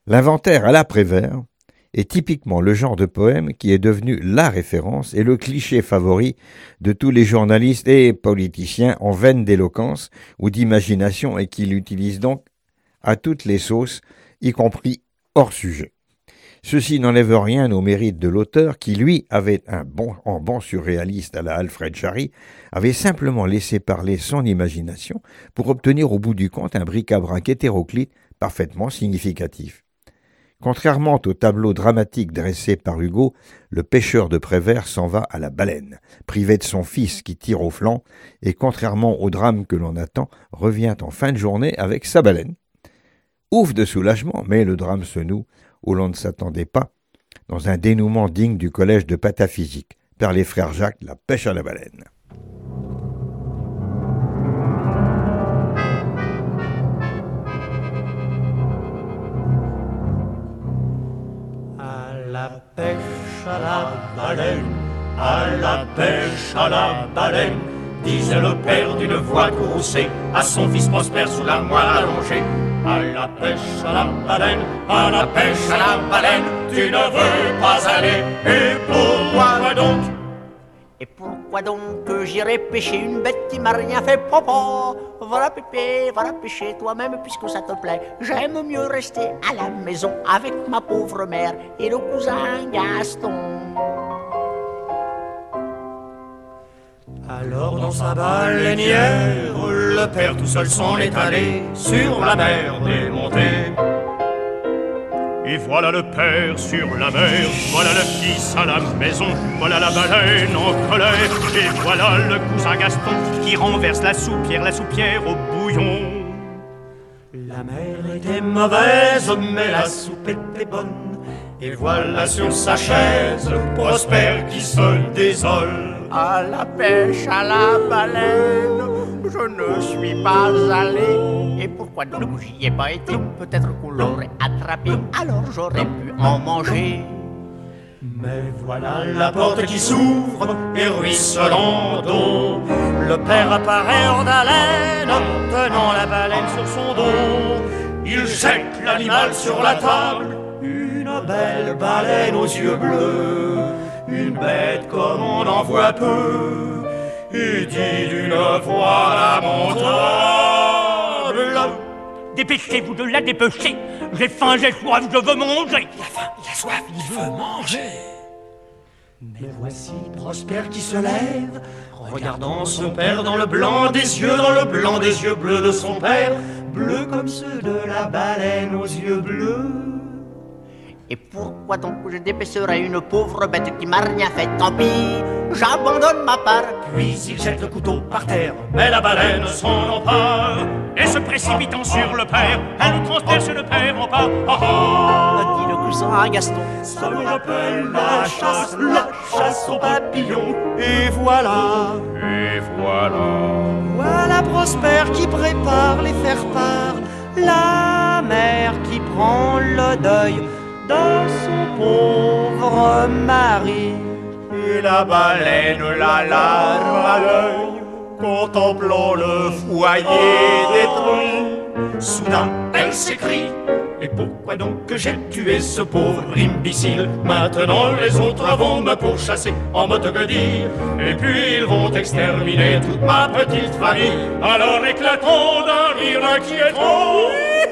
L'inventaire à la Prévert est typiquement le genre de poème qui est devenu la référence et le cliché favori de tous les journalistes et politiciens en veine d'éloquence ou d'imagination et qui l'utilisent donc à toutes les sauces, y compris hors sujet. Ceci n'enlève rien au mérite de l'auteur qui, lui, avait en bon surréaliste à la Alfred Jarry, avait simplement laissé parler son imagination pour obtenir au bout du compte un bric-à-brac hétéroclite parfaitement significatif. Contrairement au tableau dramatique dressé par Hugo, le pêcheur de Prévert s'en va à la baleine, privé de son fils qui tire au flanc, et contrairement au drame que l'on attend, revient en fin de journée avec sa baleine. Ouf de soulagement, mais le drame se noue où l'on ne s'attendait pas, dans un dénouement digne du collège de pataphysique, par les frères Jacques, la pêche à la baleine. À la pêche à la baleine, à la pêche à la baleine, disait le père d'une voix courroucée à son fils prospère sous la moelle allongée. À la pêche à la baleine, à la pêche à la baleine, tu ne veux pas aller, et pourquoi donc? Et pourquoi donc que j'irai pêcher une bête qui m'a rien fait, papa? Va la pêcher toi-même puisque ça te plaît. J'aime mieux rester à la maison avec ma pauvre mère et le cousin Gaston. Alors dans sa baleinière, le père tout seul s'en est allé sur la mer démontée. Et voilà le père sur la mer, voilà le fils à la maison, voilà la baleine en colère, et voilà le cousin Gaston qui renverse la soupière au bouillon. La mer était mauvaise, mais la soupe était bonne, et voilà sur sa chaise Prosper qui se désole. À la pêche à la baleine, je ne suis pas allé. Et pourquoi donc j'y ai pas été? Peut-être qu'on l'aurait attrapé, alors j'aurais pu en manger. Mais voilà la porte qui s'ouvre et ruisselant d'eau. Le père apparaît hors d'haleine, tenant la baleine sur son dos. Il jette l'animal sur la table, une belle baleine aux yeux bleus. Une bête comme on en voit peu, et dit d'une voix lamentable: dépêchez-vous de la dépêcher, j'ai faim, j'ai soif, je veux manger. Il a faim, il a soif, il veut manger. Mais voici Prosper qui se lève, regardant son père dans le blanc des yeux, dans le blanc des yeux bleus de son père, bleus comme ceux de la baleine aux yeux bleus. Et pourquoi donc je dépêcherais une pauvre bête qui m'a rien fait? Tant pis, j'abandonne ma part. Puis il jette le couteau par terre, mais la baleine s'en empare, et se précipitant sur le père, elle nous transperce le père en pas. Dit le cousin à Gaston. Ça me rappelle la chasse aux papillons. Et voilà, voilà Prosper qui prépare les faire-part, la mère qui prend le deuil dans son pauvre mari. Et la baleine, la larme à l'œil, contemplant le foyer détruit. Soudain, elle s'écrie: et pourquoi donc que j'ai tué ce pauvre imbécile? Maintenant les autres vont me pourchasser en mode que dire, et puis ils vont exterminer toute ma petite famille. Alors éclatons d'un rire inquiétant.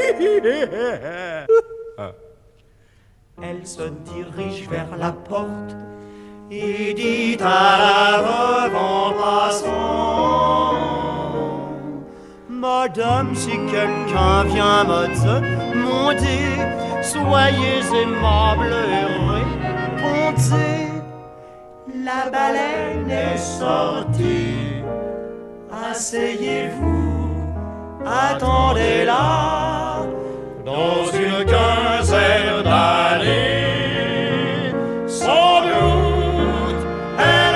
Elle se dirige vers la porte et dit à la veuve en passant: Madame, si quelqu'un vient me demander, soyez aimable et répondez. La baleine est sortie, asseyez-vous, attendez-la. Dans une quinzaine d'années, sans doute, elle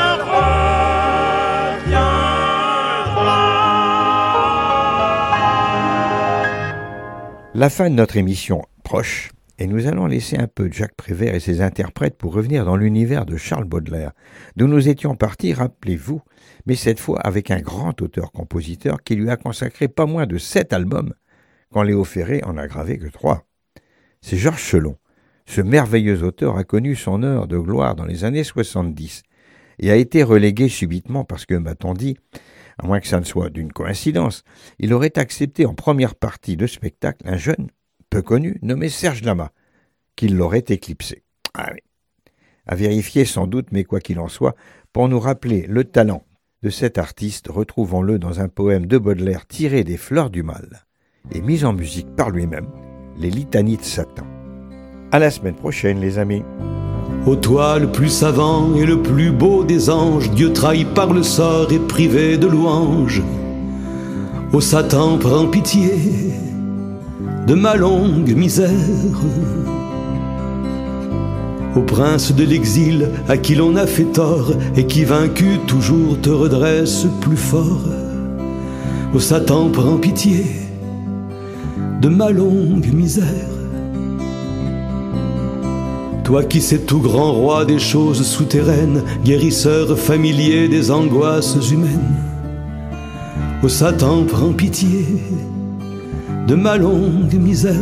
reviendra. La fin de notre émission proche, et nous allons laisser un peu Jacques Prévert et ses interprètes pour revenir dans l'univers de Charles Baudelaire, d'où nous étions partis, rappelez-vous, mais cette fois avec un grand auteur-compositeur qui lui a consacré pas moins de 7 albums, quand Léo Ferré en a gravé que 3. C'est Georges Chelon. Ce merveilleux auteur a connu son heure de gloire dans les années 70 et a été relégué subitement parce que, m'a-t-on dit, à moins que ça ne soit d'une coïncidence, il aurait accepté en première partie de spectacle un jeune, peu connu, nommé Serge Lama, qui l'aurait éclipsé. Ah oui. À vérifier sans doute, mais quoi qu'il en soit, pour nous rappeler le talent de cet artiste, retrouvons-le dans un poème de Baudelaire tiré des Fleurs du Mal et mis en musique par lui-même, les litanies de Satan. À la semaine prochaine, les amis. Ô toi le plus savant et le plus beau des anges, Dieu trahi par le sort et privé de louange. Ô Satan, prends pitié de ma longue misère. Ô prince de l'exil à qui l'on a fait tort et qui vaincu toujours te redresse plus fort. Ô Satan, prends pitié de ma longue misère. Toi qui sais tout grand roi des choses souterraines, guérisseur familier des angoisses humaines. Ô Satan, prends pitié de ma longue misère.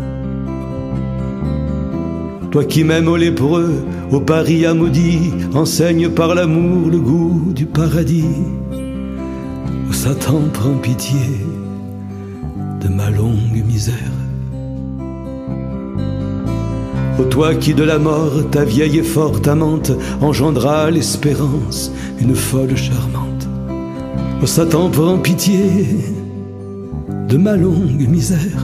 Toi qui m'aimes aux lépreux, au paria maudit, enseigne par l'amour le goût du paradis. Ô Satan, prends pitié de ma longue misère. Ô toi qui de la mort, ta vieille et forte amante, engendra l'espérance, une folle charmante. Ô Satan, prends pitié de ma longue misère.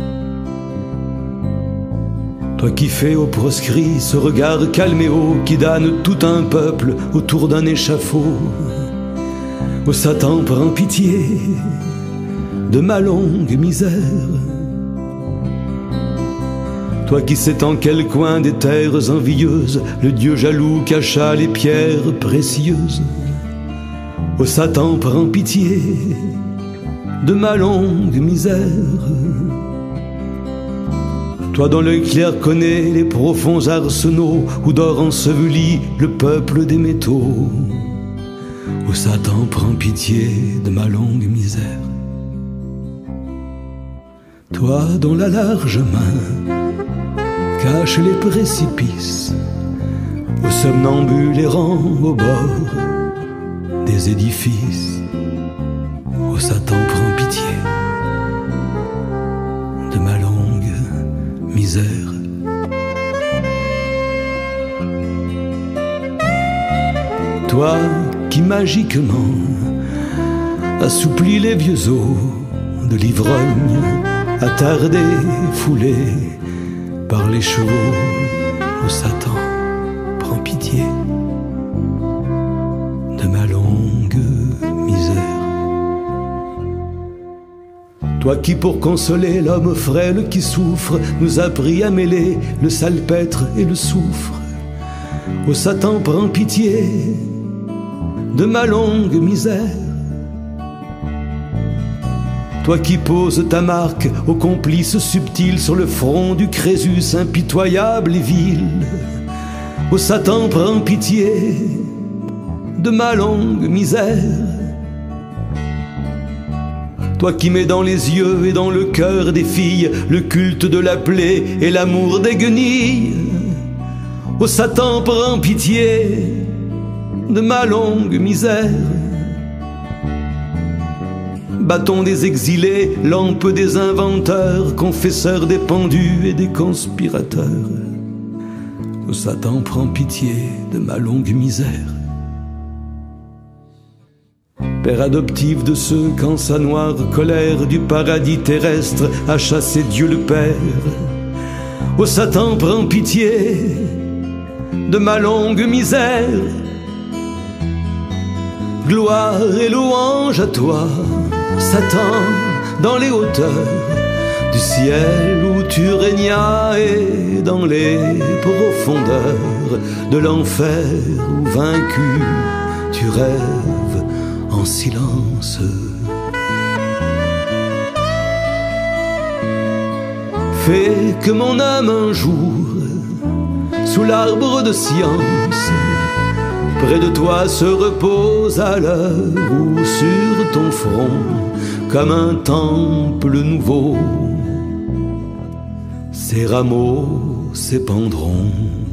Toi qui fais aux proscrits ce regard calme et haut, qui damne tout un peuple autour d'un échafaud. Ô Satan, prends pitié de ma longue misère. Toi qui sais en quel coin des terres envieuses le Dieu jaloux cacha les pierres précieuses. Ô Satan, prends pitié de ma longue misère. Toi dont l'œil clair connaît les profonds arsenaux où dort enseveli le peuple des métaux. Ô Satan, prends pitié de ma longue misère. Toi dont la large main cache les précipices, aux somnambules errants au bord des édifices. Ô Satan, prends pitié de ma longue misère. Toi qui magiquement assouplis les vieux os de l'ivrogne, attardé, foulé par les chevaux. Ô Satan, prends pitié de ma longue misère. Toi qui pour consoler l'homme frêle qui souffre nous appris à mêler le salpêtre et le soufre. Ô Satan, prends pitié de ma longue misère. Toi qui poses ta marque aux complices subtils sur le front du Crésus impitoyable et vil. Ô Satan, prends pitié de ma longue misère. Toi qui mets dans les yeux et dans le cœur des filles le culte de la plaie et l'amour des guenilles. Ô Satan, prends pitié de ma longue misère. Bâton des exilés, lampe des inventeurs, confesseur des pendus et des conspirateurs. Ô Satan, prends pitié de ma longue misère. Père adoptif de ceux qu'en sa noire colère du paradis terrestre a chassé Dieu le Père. Ô Satan, prends pitié de ma longue misère. Gloire et louange à toi, Satan, dans les hauteurs du ciel où tu régnas et dans les profondeurs de l'enfer où vaincu tu rêves en silence. Fais que mon âme un jour, sous l'arbre de science, près de toi se repose à l'heure où sur ton front, comme un temple nouveau, Ces rameaux s'épandront.